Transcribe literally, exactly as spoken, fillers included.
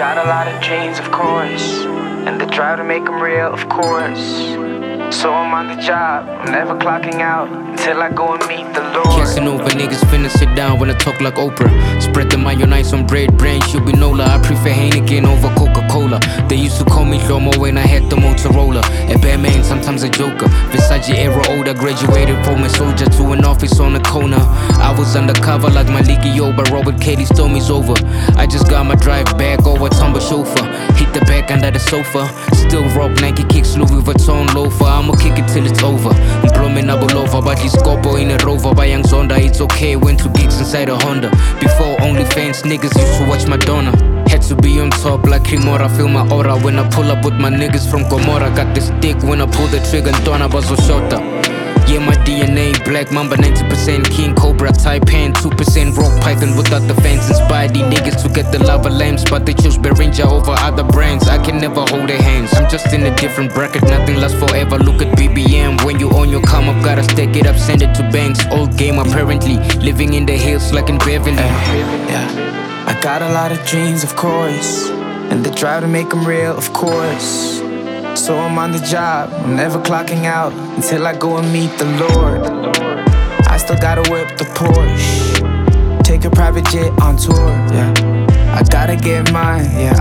got a lot of dreams, of course, and the drive to make them real, of course. So I'm on the job, I'm never clocking out until I go and meet the Lord. Casanova niggas finna sit down when I talk like Oprah. Spread the mayonnaise on bread, brain, should be Nola. I prefer Heineken over Coca-Cola. They used to call me Shlomo when I had the Motorola. A Batman, sometimes a Joker. Versace era older, graduated from a soldier to an office on the corner. I was undercover like Maliki Yoba, Robert Katie's told me's over. I just got my drive back over Tumble chauffeur. Hit the back under the sofa. Still rock Nike kicks, Louis Vuitton loafer. I'ma kick it till it's over. Blowing up all over, but this Scopo in a Rover. By Young Zonda, it's okay, went to gigs inside a Honda. Before OnlyFans, niggas used to watch Madonna. Had to be on top like Kimura, feel my aura when I pull up with my niggas from Gomorrah. Got this dick when I pull the trigger, Donna Bazoshota. Yeah, my D N A, Black Mamba, ninety percent King Cobra, Taipan, two percent Rock Python without the fans. Inspired these niggas to get the lava lamps, but they choose Berinja over other brands. I can never hold their hands, I'm just in a different bracket, nothing lasts forever. Look at B B M, when you on your come up, gotta stack it up, send it to banks. Old game apparently, living in the hills like in Beverly. uh, Yeah, I got a lot of dreams, of course, and the drive to make them real, of course. So I'm on the job, I'm never clocking out until I go and meet the Lord. I still gotta whip the Porsche, take a private jet on tour, yeah. I gotta get mine, yeah.